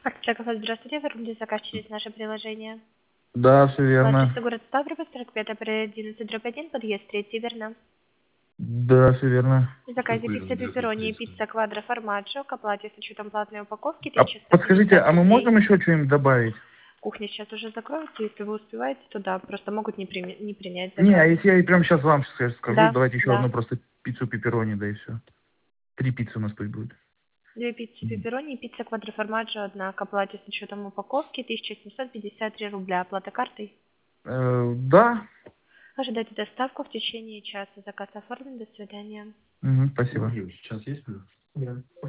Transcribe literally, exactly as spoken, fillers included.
Артаков, здравствуйте. Вы рубли заказ через наше приложение. Да, все верно. Адреса город Ставрополь, сорок пять, одиннадцать, дробь один, подъезд третий, верно. Да, все верно. В заказе пицца пепперони и пицца квадро формаджо к оплате с учетом платной упаковки А тысяча сто подскажите, пятьдесят а мы рублей. можем еще что-нибудь добавить? Кухня сейчас уже закроется, если вы успеваете, то да, просто могут не, прими- не принять Не, а заказ. если я прямо сейчас вам скажу, скажу, Да, давайте еще одну да. просто пиццу пепперони, да и все. Три пиццы у нас пусть будет. Две пиццы пепперони и пицца квадро формаджо одна к оплате с учетом упаковки тысяча семьсот пятьдесят три рубля. Оплата картой. Э, да. Ожидайте доставку в течение часа. Заказ оформлен. До свидания. Мгм, спасибо. Сейчас есть?